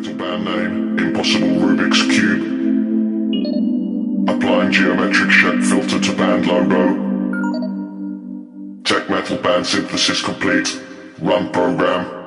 Metal band name, Impossible Rubik's Cube. Applying geometric shape filter to band logo. Tech metal band synthesis complete. Run program.